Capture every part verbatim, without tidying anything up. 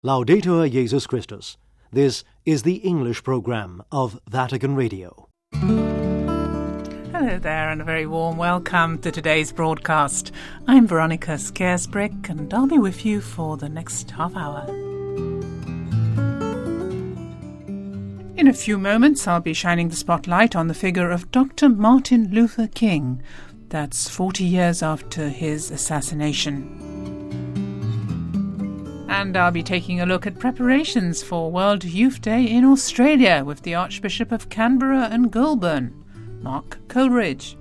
Laudetur Jesus Christus. This is the English programme of Vatican Radio. Hello there and a very warm welcome to today's broadcast. I'm Veronica Scaresbrick and I'll be with you for the next half hour. In a few moments I'll be shining the spotlight on the figure of Doctor Martin Luther King. That's forty years after his assassination. And I'll be taking a look at preparations for World Youth Day in Australia with the Archbishop of Canberra and Goulburn, Mark Coleridge.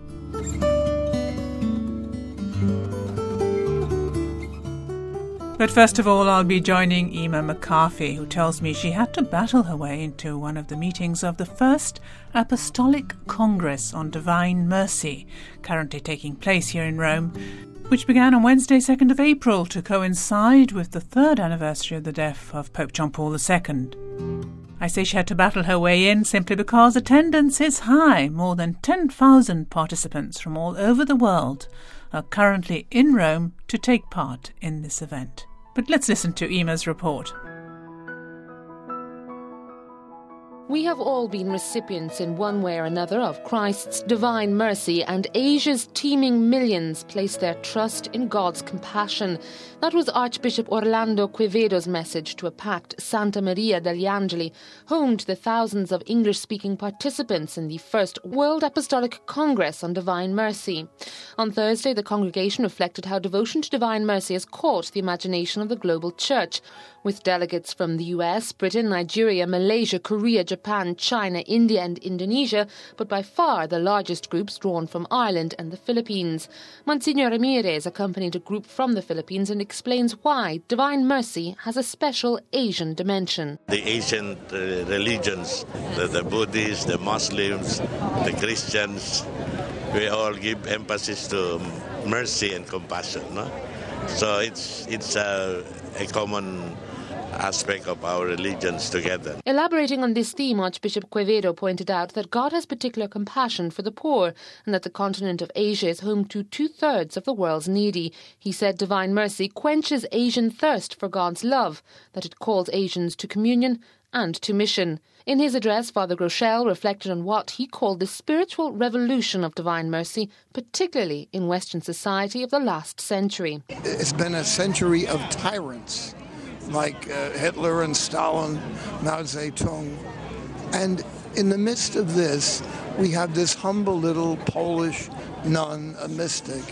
But first of all, I'll be joining Emma McCarthy, who tells me she had to battle her way into one of the meetings of the First Apostolic Congress on Divine Mercy, currently taking place here in Rome, which began on Wednesday, second of April, to coincide with the third anniversary of the death of Pope John Paul the Second. I say she had to battle her way in simply because attendance is high. More than ten thousand participants from all over the world are currently in Rome to take part in this event. But let's listen to Emma's report. We have all been recipients in one way or another of Christ's divine mercy, and Asia's teeming millions place their trust in God's compassion. That was Archbishop Orlando Quevedo's message to a packed Santa Maria degli Angeli, home to the thousands of English-speaking participants in the first World Apostolic Congress on Divine Mercy. On Thursday, the congregation reflected how devotion to divine mercy has caught the imagination of the global church, with delegates from the U S, Britain, Nigeria, Malaysia, Korea, Japan, China, India and Indonesia, but by far the largest groups drawn from Ireland and the Philippines. Monsignor Ramirez accompanied a group from the Philippines and explains why Divine Mercy has a special Asian dimension. The Asian uh, religions, the, the Buddhists, the Muslims, the Christians, we all give emphasis to mercy and compassion. No? So it's, it's a, a common aspect of our religions together. Elaborating on this theme, Archbishop Quevedo pointed out that God has particular compassion for the poor and that the continent of Asia is home to two-thirds of the world's needy. He said Divine Mercy quenches Asian thirst for God's love, that it calls Asians to communion and to mission. In his address, Father Groeschel reflected on what he called the spiritual revolution of Divine Mercy, particularly in Western society of the last century. It's been a century of tyrants, like uh, Hitler and Stalin, Mao Zedong. And in the midst of this, we have this humble little Polish nun, a mystic,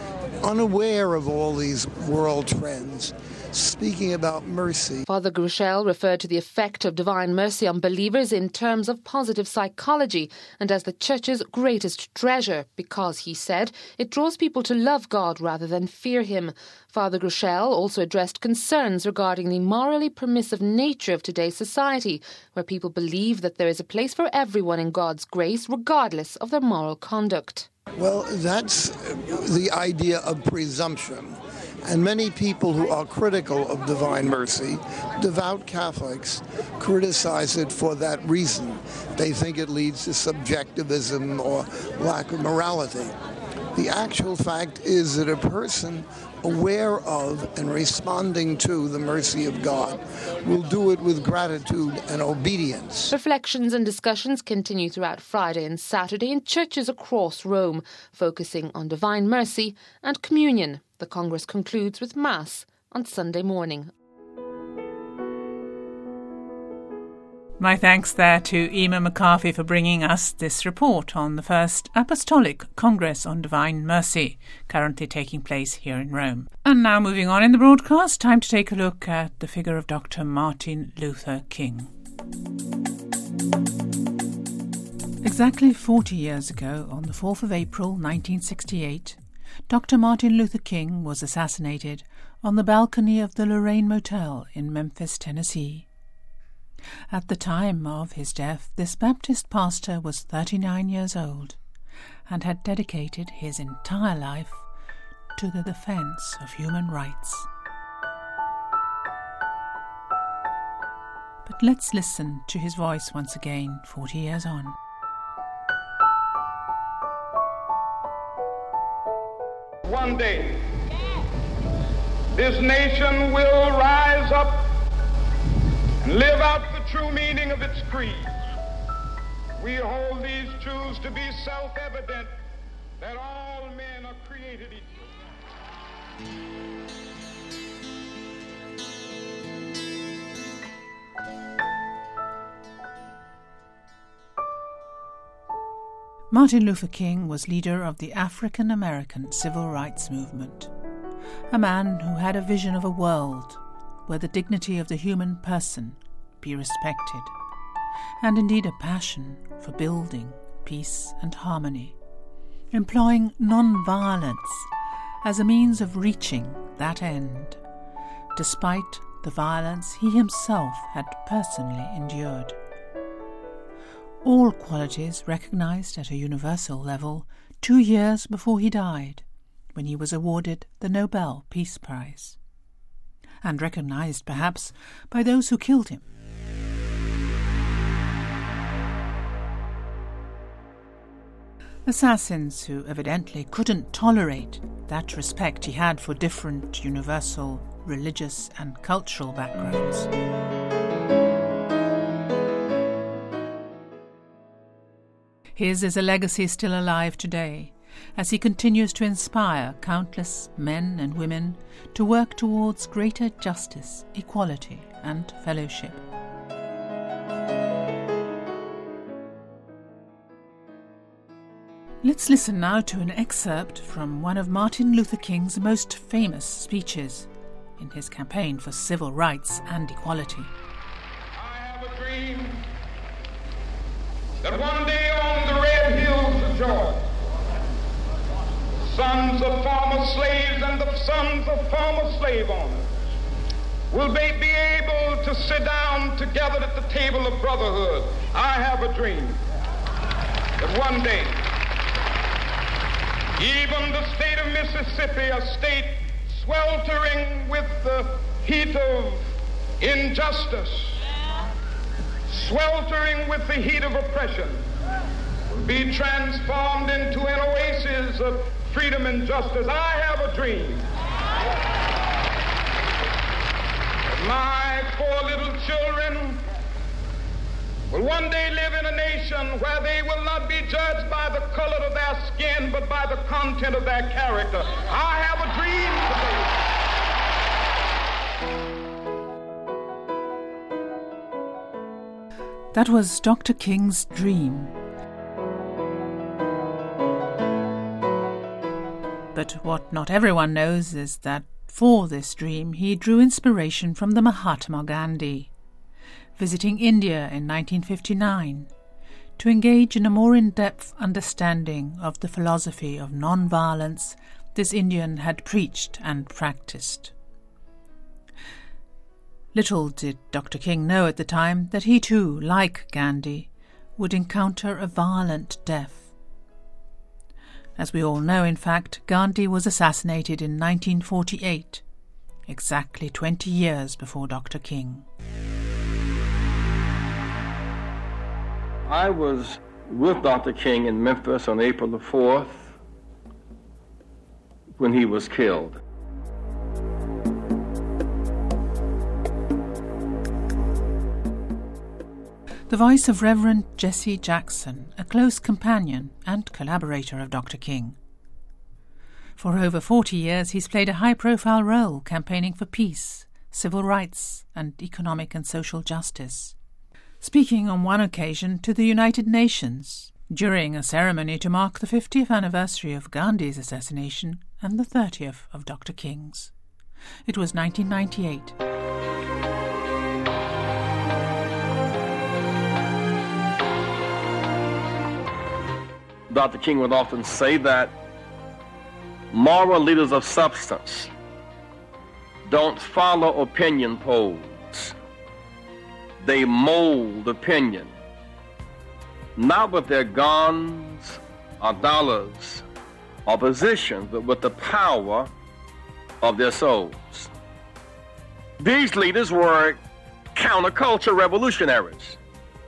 unaware of all these world trends, speaking about mercy. Father Groeschel referred to the effect of divine mercy on believers in terms of positive psychology and as the Church's greatest treasure because, he said, it draws people to love God rather than fear him. Father Groeschel also addressed concerns regarding the morally permissive nature of today's society, where people believe that there is a place for everyone in God's grace regardless of their moral conduct. Well, that's the idea of presumption. And many people who are critical of divine mercy, devout Catholics, criticize it for that reason. They think it leads to subjectivism or lack of morality. The actual fact is that a person aware of and responding to the mercy of God will do it with gratitude and obedience. Reflections and discussions continue throughout Friday and Saturday in churches across Rome, focusing on divine mercy and communion. The Congress concludes with Mass on Sunday morning. My thanks there to Emma McCarthy for bringing us this report on the First Apostolic Congress on Divine Mercy, currently taking place here in Rome. And now moving on in the broadcast, time to take a look at the figure of Doctor Martin Luther King. Exactly forty years ago, on the fourth of April nineteen sixty-eight, Doctor Martin Luther King was assassinated on the balcony of the Lorraine Motel in Memphis, Tennessee. At the time of his death, this Baptist pastor was thirty-nine years old and had dedicated his entire life to the defense of human rights. But let's listen to his voice once again, forty years on. One day, this nation will rise up and live out the true meaning of its creed. We hold these truths to be self-evident, that all men are created equal. Martin Luther King was leader of the African American Civil Rights Movement, a man who had a vision of a world where the dignity of the human person be respected, and indeed a passion for building peace and harmony, employing non-violence as a means of reaching that end, despite the violence he himself had personally endured. All qualities recognized at a universal level two years before he died, when he was awarded the Nobel Peace Prize, and recognized perhaps by those who killed him. Assassins who evidently couldn't tolerate that respect he had for different universal religious and cultural backgrounds. His is a legacy still alive today, as he continues to inspire countless men and women to work towards greater justice, equality, and fellowship. Let's listen now to an excerpt from one of Martin Luther King's most famous speeches in his campaign for civil rights and equality. I have a dream that one day on the red hills of Georgia, sons of former slaves and the sons of former slave owners will be, be able to sit down together at the table of brotherhood. I have a dream that one day, even the state of Mississippi, a state sweltering with the heat of injustice, sweltering with the heat of oppression, will be transformed into an oasis of freedom and justice. I have a dream that my four little children will one day live in a nation where they will not be judged by the color of their skin, but by the content of their character. I have a dream today. That was Doctor King's dream. But what not everyone knows is that for this dream he drew inspiration from the Mahatma Gandhi, visiting India in nineteen fifty-nine to engage in a more in-depth understanding of the philosophy of non-violence this Indian had preached and practiced. Little did Doctor King know at the time that he too, like Gandhi, would encounter a violent death. As we all know, in fact, Gandhi was assassinated in nineteen forty-eight, exactly twenty years before Doctor King. I was with Doctor King in Memphis on April the fourth when he was killed. The voice of Reverend Jesse Jackson, a close companion and collaborator of Doctor King. For over forty years he's played a high-profile role campaigning for peace, civil rights, and economic and social justice, speaking on one occasion to the United Nations during a ceremony to mark the fiftieth anniversary of Gandhi's assassination and the thirtieth of Doctor King's. It was nineteen ninety-eight. Doctor King would often say that moral leaders of substance don't follow opinion polls. They mold opinion, not with their guns or dollars or positions, but with the power of their souls. These leaders were counterculture revolutionaries.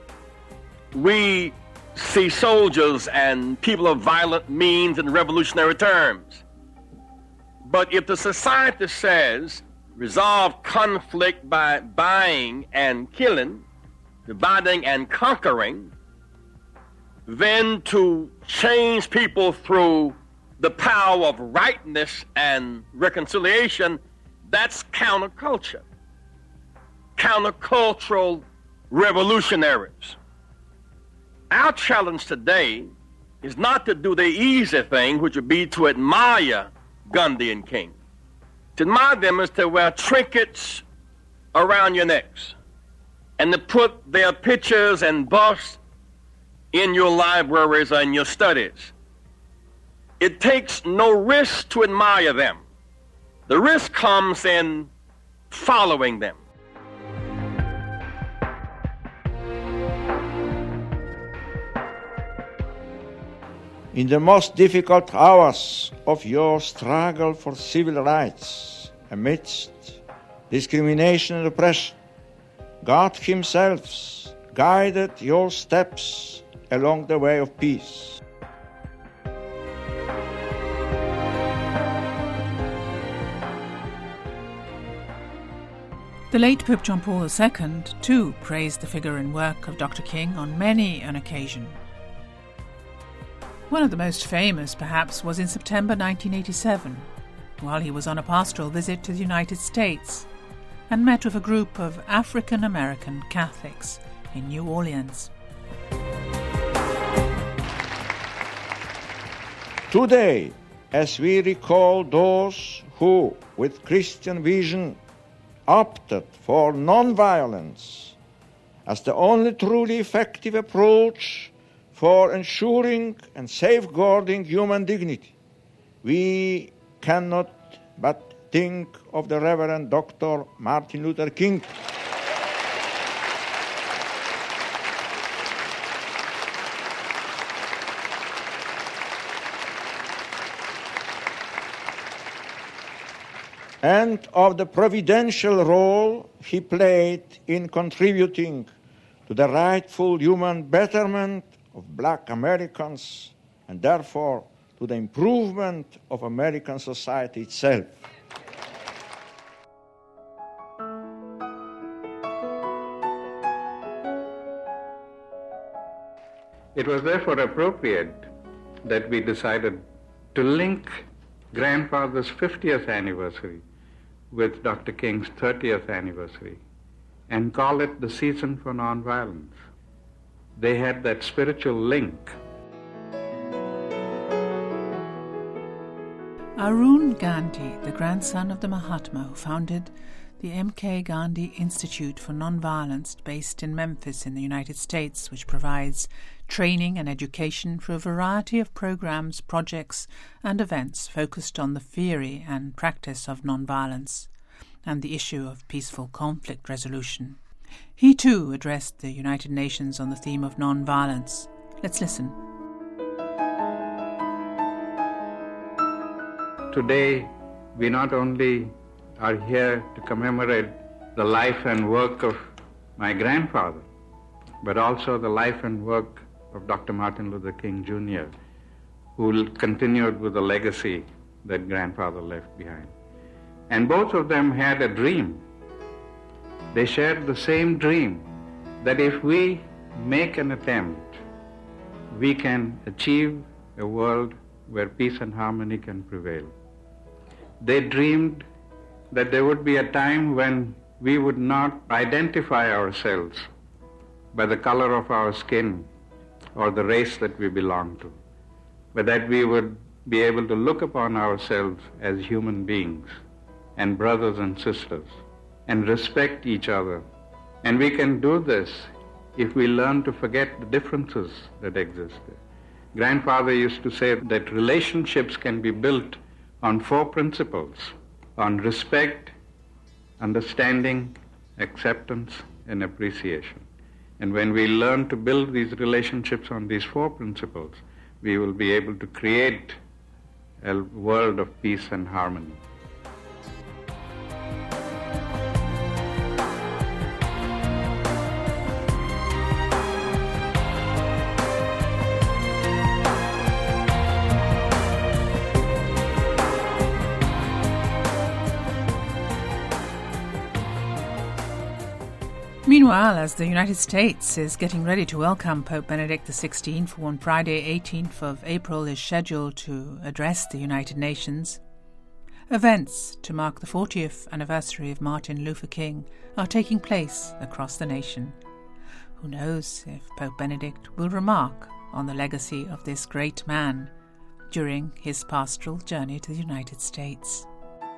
We see soldiers and people of violent means in revolutionary terms. But if the society says resolve conflict by buying and killing, dividing and conquering, than to change people through the power of rightness and reconciliation. That's counterculture. Countercultural revolutionaries. Our challenge today is not to do the easy thing, which would be to admire Gandhi and King. To admire them is to wear trinkets around your necks and to put their pictures and busts in your libraries or in your studies. It takes no risk to admire them. The risk comes in following them. In the most difficult hours of your struggle for civil rights, amidst discrimination and oppression, God Himself guided your steps along the way of peace. The late Pope John Paul the Second, too, praised the figure and work of Doctor King on many an occasion. One of the most famous, perhaps, was in September nineteen eighty-seven, while he was on a pastoral visit to the United States and met with a group of African-American Catholics in New Orleans. Today, as we recall those who, with Christian vision, opted for non-violence as the only truly effective approach for ensuring and safeguarding human dignity, we cannot but think of the Reverend Doctor Martin Luther King. And of the providential role he played in contributing to the rightful human betterment of Black Americans and therefore to the improvement of American society itself. It was therefore appropriate that we decided to link Grandfather's fiftieth anniversary with Doctor King's thirtieth anniversary and call it the Season for Nonviolence. They had that spiritual link. Arun Gandhi, the grandson of the Mahatma who founded the M K Gandhi Institute for Nonviolence based in Memphis in the United States, which provides training and education for a variety of programs, projects and events focused on the theory and practice of nonviolence and the issue of peaceful conflict resolution. He too addressed the United Nations on the theme of nonviolence. Let's listen. Today, we not only are here to commemorate the life and work of my grandfather, but also the life and work of Doctor Martin Luther King Junior, who continued with the legacy that grandfather left behind. And both of them had a dream. They shared the same dream, that if we make an attempt, we can achieve a world where peace and harmony can prevail. They dreamed that there would be a time when we would not identify ourselves by the color of our skin or the race that we belong to, but that we would be able to look upon ourselves as human beings and brothers and sisters and respect each other. And we can do this if we learn to forget the differences that exist. Grandfather used to say that relationships can be built on four principles: on respect, understanding, acceptance, and appreciation. And when we learn to build these relationships on these four principles, we will be able to create a world of peace and harmony. Meanwhile, as the United States is getting ready to welcome Pope Benedict the sixteenth, who on Friday eighteenth of April is scheduled to address the United Nations, events to mark the fortieth anniversary of Martin Luther King are taking place across the nation. Who knows if Pope Benedict will remark on the legacy of this great man during his pastoral journey to the United States.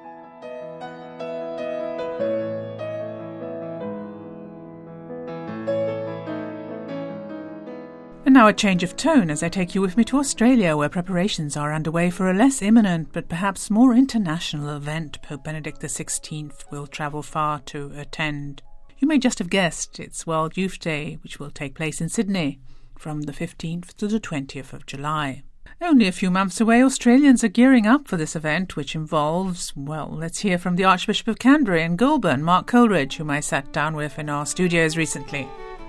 And now a change of tone as I take you with me to Australia, where preparations are underway for a less imminent but perhaps more international event Pope Benedict the sixteenth will travel far to attend. You may just have guessed it's World Youth Day, which will take place in Sydney from the fifteenth to the twentieth of July. Only a few months away, Australians are gearing up for this event, which involves, well, let's hear from the Archbishop of Canterbury and Goulburn, Mark Coleridge, whom I sat down with in our studios recently.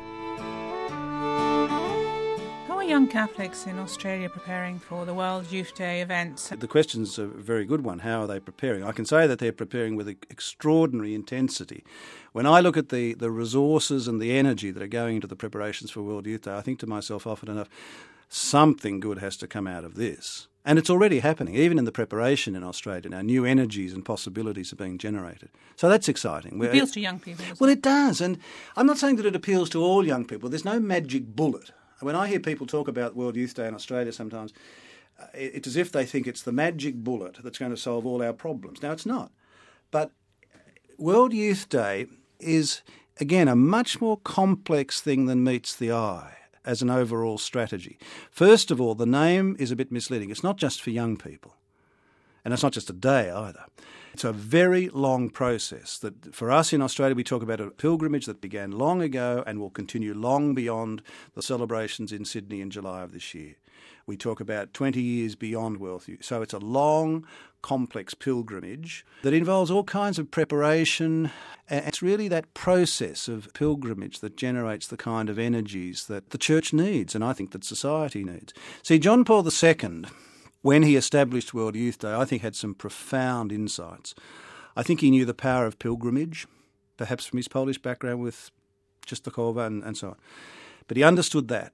Young Catholics in Australia preparing for the World Youth Day event? The question's a very good one. How are they preparing? I can say that they're preparing with extraordinary intensity. When I look at the, the resources and the energy that are going into the preparations for World Youth Day, I think to myself often enough, something good has to come out of this. And it's already happening, even in the preparation in Australia now. New energies and possibilities are being generated. So that's exciting. It appeals to young people. Well, it does. And I'm not saying that it appeals to all young people. There's no magic bullet. When I hear people talk about World Youth Day in Australia sometimes, uh, it's as if they think it's the magic bullet that's going to solve all our problems. Now, it's not. But World Youth Day is, again, a much more complex thing than meets the eye as an overall strategy. First of all, the name is a bit misleading. It's not just for young people. And it's not just a day either. It's a very long process that for us in Australia we talk about a pilgrimage that began long ago and will continue long beyond the celebrations in Sydney in July of this year. We talk about twenty years beyond World Youth. So it's a long, complex pilgrimage that involves all kinds of preparation. And it's really that process of pilgrimage that generates the kind of energies that the Church needs and I think that society needs. See, John Paul the Second, when he established World Youth Day, I think had some profound insights. I think he knew the power of pilgrimage, perhaps from his Polish background with Częstochowa and, and so on. But he understood that.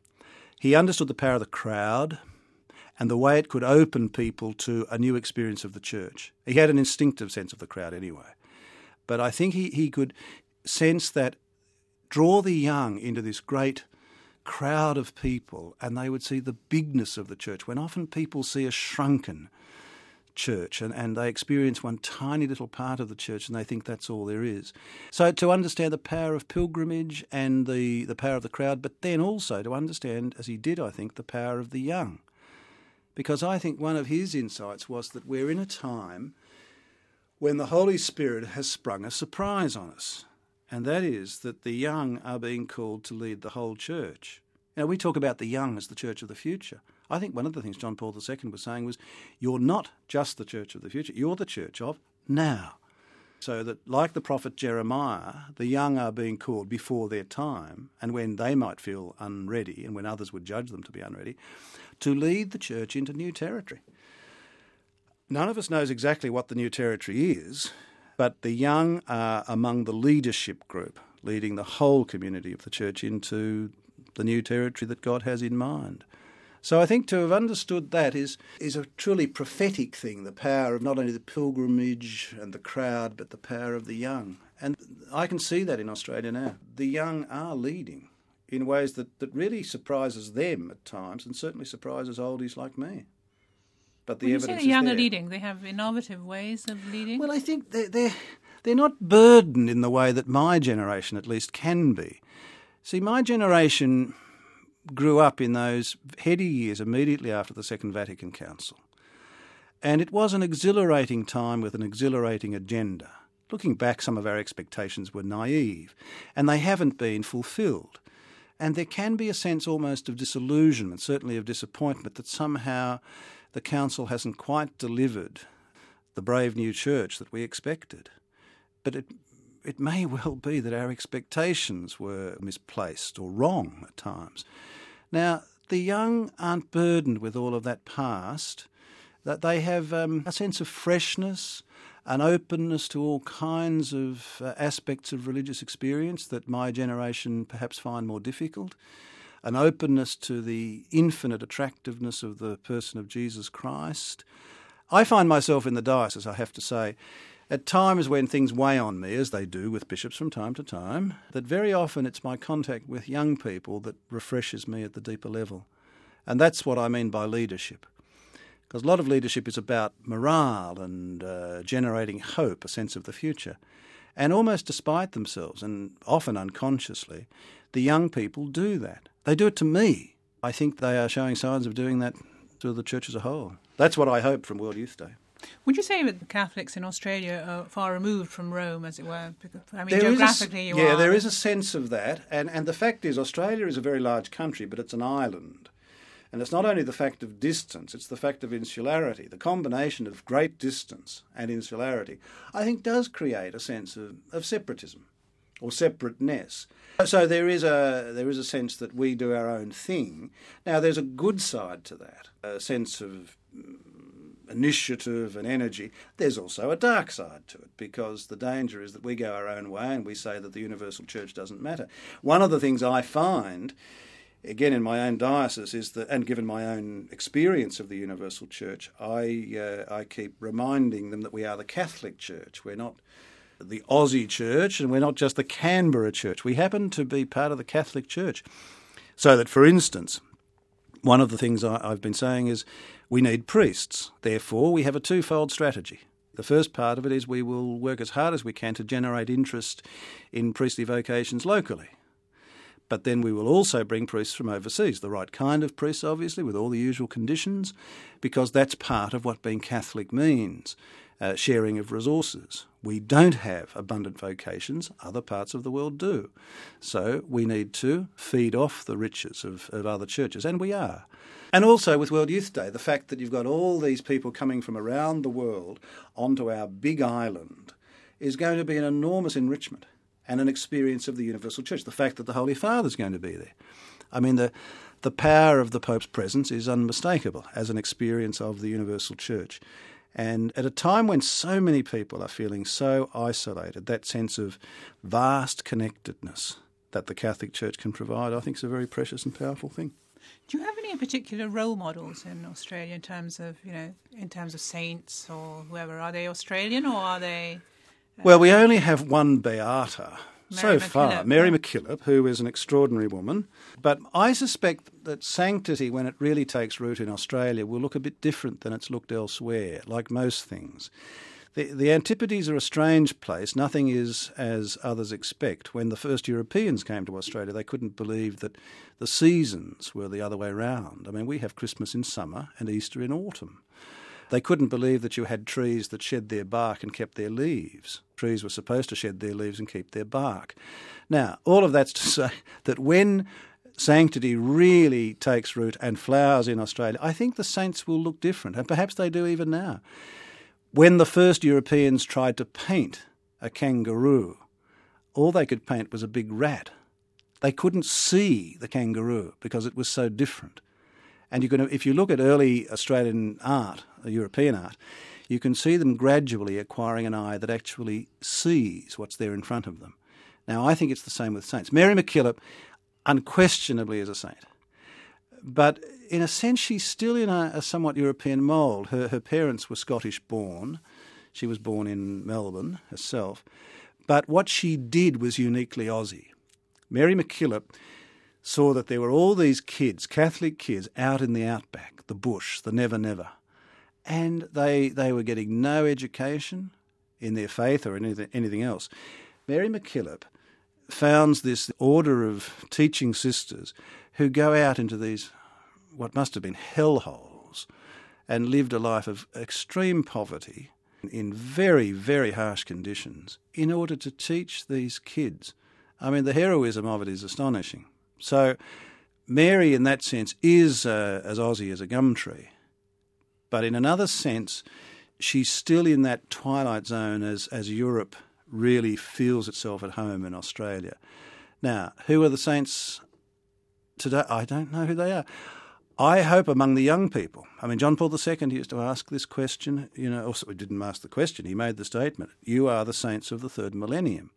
He understood the power of the crowd and the way it could open people to a new experience of the Church. He had an instinctive sense of the crowd anyway. But I think he, he could sense that, draw the young into this great crowd of people, and they would see the bigness of the Church, when often people see a shrunken church and, and they experience one tiny little part of the Church and they think that's all there is. So to understand the power of pilgrimage and the, the power of the crowd, but then also to understand, as he did, I think, the power of the young. Because I think one of his insights was that we're in a time when the Holy Spirit has sprung a surprise on us. And that is that the young are being called to lead the whole Church. Now, we talk about the young as the Church of the future. I think one of the things John Paul the Second was saying was, you're not just the Church of the future, you're the Church of now. So that, like the prophet Jeremiah, the young are being called before their time, and when they might feel unready, and when others would judge them to be unready, to lead the Church into new territory. None of us knows exactly what the new territory is, but the young are among the leadership group, leading the whole community of the Church into the new territory that God has in mind. So I think to have understood that is, is a truly prophetic thing, the power of not only the pilgrimage and the crowd, but the power of the young. And I can see that in Australia now. The young are leading in ways that, that really surprises them at times, and certainly surprises oldies like me. But the when evidence you say the young is are there. leading, they have innovative ways of leading? Well, I think they're, they're, they're not burdened in the way that my generation at least can be. See, my generation grew up in those heady years immediately after the Second Vatican Council. And it was an exhilarating time with an exhilarating agenda. Looking back, some of our expectations were naive, and they haven't been fulfilled. And there can be a sense almost of disillusionment, certainly of disappointment, that somehow the Council hasn't quite delivered the brave new Church that we expected. But it it may well be that our expectations were misplaced or wrong at times. Now, the young aren't burdened with all of that past, that they have um, a sense of freshness, an openness to all kinds of uh, aspects of religious experience that my generation perhaps find more difficult, an openness to the infinite attractiveness of the person of Jesus Christ. I find myself in the diocese, I have to say, at times when things weigh on me, as they do with bishops from time to time, that very often it's my contact with young people that refreshes me at the deeper level. And that's what I mean by leadership. Because a lot of leadership is about morale and uh, generating hope, a sense of the future. And almost despite themselves, and often unconsciously, the young people do that. They do it to me. I think they are showing signs of doing that to the church as a whole. That's what I hope from World Youth Day. Would you say that the Catholics in Australia are far removed from Rome, as it were? Because, I mean, there geographically a, you yeah, are. Yeah, there is a sense of that. And, and the fact is, Australia is a very large country, but it's an island. And it's not only the fact of distance, it's the fact of insularity. The combination of great distance and insularity, I think, does create a sense of, of separatism or separateness. So there is a there is a sense that we do our own thing. Now, there's a good side to that, a sense of initiative and energy. There's also a dark side to it, because the danger is that we go our own way and we say that the universal church doesn't matter. One of the things I find, again in my own diocese, is that, and given my own experience of the universal church, I uh, I keep reminding them that we are the Catholic Church. We're not the Aussie Church, and we're not just the Canberra Church. We happen to be part of the Catholic Church. So that, for instance, one of the things I, I've been saying is we need priests. Therefore, we have a twofold strategy. The first part of it is we will work as hard as we can to generate interest in priestly vocations locally. But then we will also bring priests from overseas, the right kind of priests, obviously, with all the usual conditions, because that's part of what being Catholic means, uh, sharing of resources. We don't have abundant vocations, other parts of the world do. So we need to feed off the riches of, of other churches, and we are. And also with World Youth Day, the fact that you've got all these people coming from around the world onto our big island is going to be an enormous enrichment and an experience of the universal church. The fact that the Holy Father is going to be there. I mean, the the power of the Pope's presence is unmistakable as an experience of the universal church. And at a time when so many people are feeling so isolated, that sense of vast connectedness that the Catholic Church can provide, I think is a very precious and powerful thing. Do you have any particular role models in Australia in terms of, you know, in terms of saints or whoever? Are they Australian or are they... Uh, well, we only have one Beata Mary so far, MacKillop, Mary yeah. MacKillop, who is an extraordinary woman. But I suspect that sanctity, when it really takes root in Australia, will look a bit different than it's looked elsewhere, like most things. The, the Antipodes are a strange place. Nothing is as others expect. When the first Europeans came to Australia, they couldn't believe that the seasons were the other way round. I mean, we have Christmas in summer and Easter in autumn. They couldn't believe that you had trees that shed their bark and kept their leaves. Trees were supposed to shed their leaves and keep their bark. Now, all of that's to say that when sanctity really takes root and flowers in Australia, I think the saints will look different, and perhaps they do even now. When the first Europeans tried to paint a kangaroo, all they could paint was a big rat. They couldn't see the kangaroo because it was so different. And you can, if you look at early Australian art, European art, you can see them gradually acquiring an eye that actually sees what's there in front of them. Now, I think it's the same with saints. Mary MacKillop unquestionably is a saint. But in a sense, she's still in a, a somewhat European mould. Her, her parents were Scottish-born. She was born in Melbourne herself. But what she did was uniquely Aussie. Mary MacKillop saw that there were all these kids, Catholic kids, out in the outback, the bush, the never-never. And they they were getting no education in their faith or anything, anything else. Mary MacKillop founds this order of teaching sisters who go out into these, what must have been hellholes, and lived a life of extreme poverty in very, very harsh conditions in order to teach these kids. I mean, the heroism of it is astonishing. So Mary, in that sense, is uh, as Aussie as a gum tree. But in another sense, she's still in that twilight zone as, as Europe really feels itself at home in Australia. Now, who are the saints today? I don't know who they are. I hope among the young people, I mean, John Paul the Second used to ask this question, you know, also he didn't ask the question, he made the statement, you are the saints of the third millennium.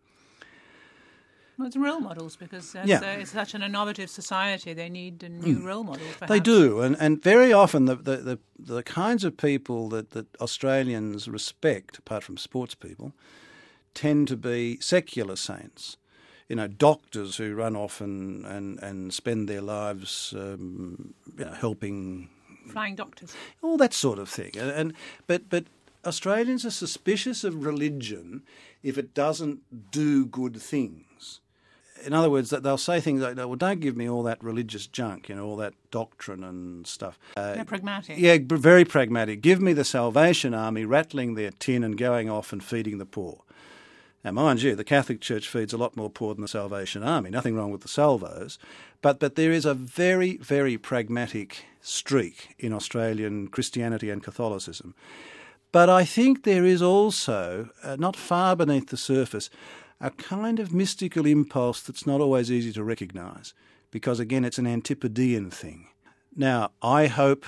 Well, it's role models, because as, yeah. uh, it's such an innovative society, they need a new mm. role model, perhaps. They do, and, and very often the, the, the, the kinds of people that, that Australians respect, apart from sports people, tend to be secular saints. You know, doctors who run off and, and, and spend their lives um, you know, helping... Flying doctors. All that sort of thing. And, and but but Australians are suspicious of religion if it doesn't do good things. In other words, that they'll say things like, well, don't give me all that religious junk, you know, all that doctrine and stuff. Uh, They're pragmatic. Yeah, very pragmatic. Give me the Salvation Army rattling their tin and going off and feeding the poor. Now, mind you, the Catholic Church feeds a lot more poor than the Salvation Army. Nothing wrong with the salvos. But but there is a very, very pragmatic streak in Australian Christianity and Catholicism. But I think there is also, uh, not far beneath the surface, a kind of mystical impulse that's not always easy to recognise, because, again, it's an Antipodean thing. Now, I hope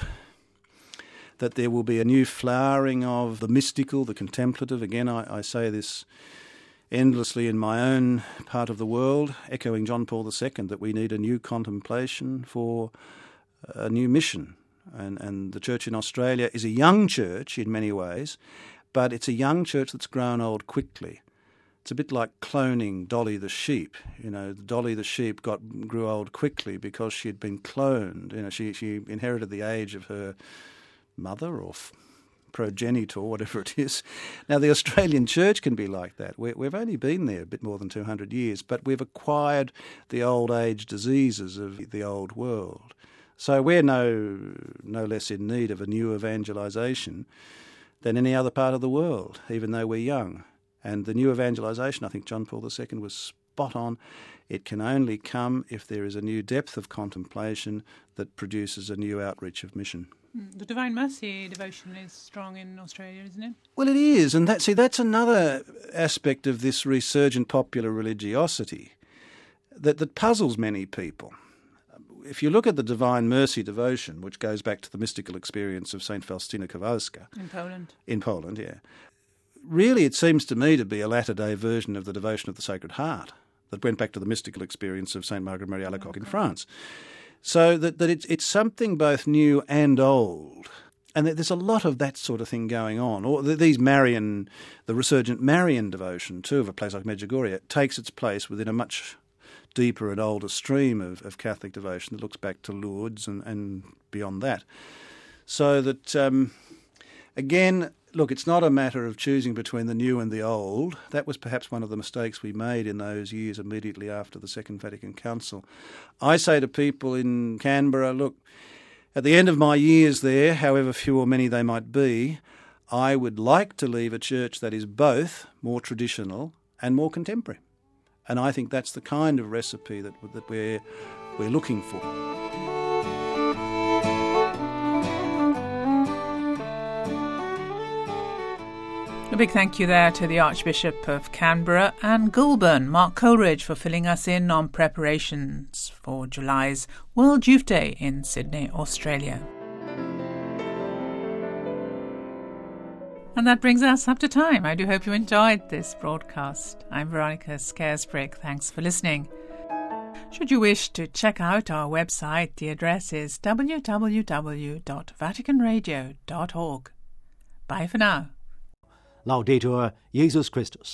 that there will be a new flowering of the mystical, the contemplative. Again, I, I say this endlessly in my own part of the world, echoing John Paul the Second, that we need a new contemplation for a new mission. And, and the church in Australia is a young church in many ways, but it's a young church that's grown old quickly. It's a bit like cloning Dolly the sheep. You know, Dolly the sheep got grew old quickly because she had been cloned. You know, she, she inherited the age of her mother or f- progenitor, whatever it is. Now, the Australian church can be like that. We're, we've only been there a bit more than two hundred years, but we've acquired the old age diseases of the old world. So we're no no less in need of a new evangelisation than any other part of the world, even though we're young. And the new evangelisation, I think John Paul the Second was spot on. It can only come if there is a new depth of contemplation that produces a new outreach of mission. The Divine Mercy devotion is strong in Australia, isn't it? Well, it is, and that see that's another aspect of this resurgent popular religiosity that, that puzzles many people. If you look at the Divine Mercy devotion, which goes back to the mystical experience of Saint Faustina Kowalska in Poland, in Poland, yeah, really it seems to me to be a latter-day version of the devotion of the Sacred Heart that went back to the mystical experience of Saint Margaret Marie Alacoque in France. So that, that it's, it's something both new and old. And there's a lot of that sort of thing going on. Or these Marian, the resurgent Marian devotion, too, of a place like Medjugorje, takes its place within a much deeper and older stream of, of Catholic devotion that looks back to Lourdes and, and beyond that. So that, um, again, look, it's not a matter of choosing between the new and the old. That was perhaps one of the mistakes we made in those years immediately after the Second Vatican Council. I say to people in Canberra, look, at the end of my years there, however few or many they might be, I would like to leave a church that is both more traditional and more contemporary. And I think that's the kind of recipe that that we're we're looking for. A big thank you there to the Archbishop of Canberra and Goulburn, Mark Coleridge, for filling us in on preparations for July's World Youth Day in Sydney, Australia. And that brings us up to time. I do hope you enjoyed this broadcast. I'm Veronica Scaresbrick. Thanks for listening. Should you wish to check out our website, the address is w w w dot vatican radio dot org. Bye for now. Laudetur Jesus Christus.